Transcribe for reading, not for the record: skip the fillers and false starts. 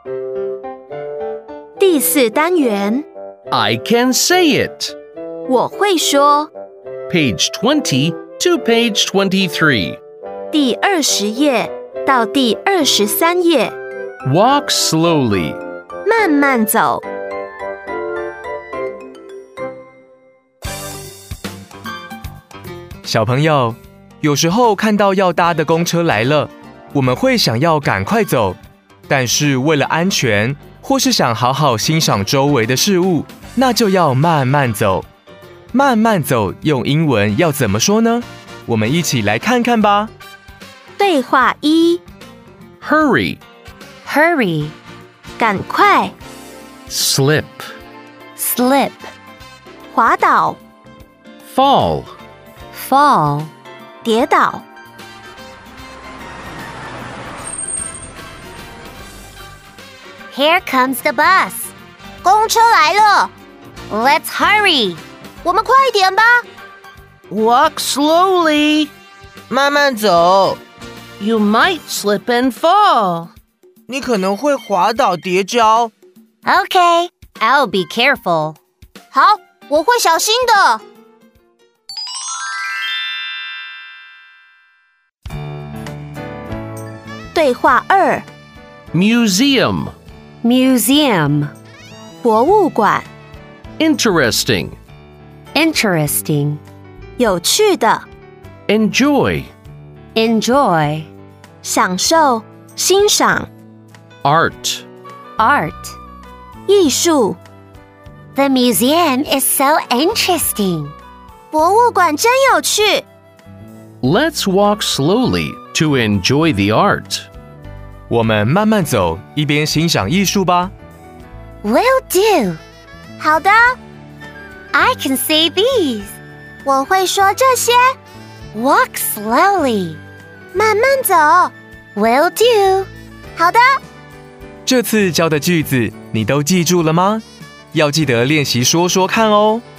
第4单元 I can say it. 我会说 Page 20 to page 23. 第20页到第23页 Walk slowly. 慢慢走。 小朋友，有时候看到要搭的公车来了，我们会想要赶快走，但是为了安全，或是想好好欣赏周围的事物，那就要慢慢走。慢慢走用英文要怎么说呢？我们一起来看看吧。 对话1 Hurry. Hurry, 赶快 Slip. slip, 滑倒 Fall. fall, 跌倒 Here comes the bus. 公车来了 Let's hurry. 我们快点吧 Walk slowly. 慢慢走， You might slip and fall. 你可能会滑倒跌跤。 Okay, I'll be careful. 好，我会小心的。对话2 Museum. Museum, 博物馆 Interesting. interesting, 有趣的 Enjoy. enjoy, 享受欣赏 Art. art. 艺术 The museum is so interesting. 博物馆真有趣 Let's walk slowly to enjoy the art. 我们慢慢走，一边欣赏艺术吧。 Will do. 好的 I can say these. 我会说这些 Walk slowly. 慢慢走 Will do. 好的这次教的句子你都记住了吗？要记得练习说说看哦。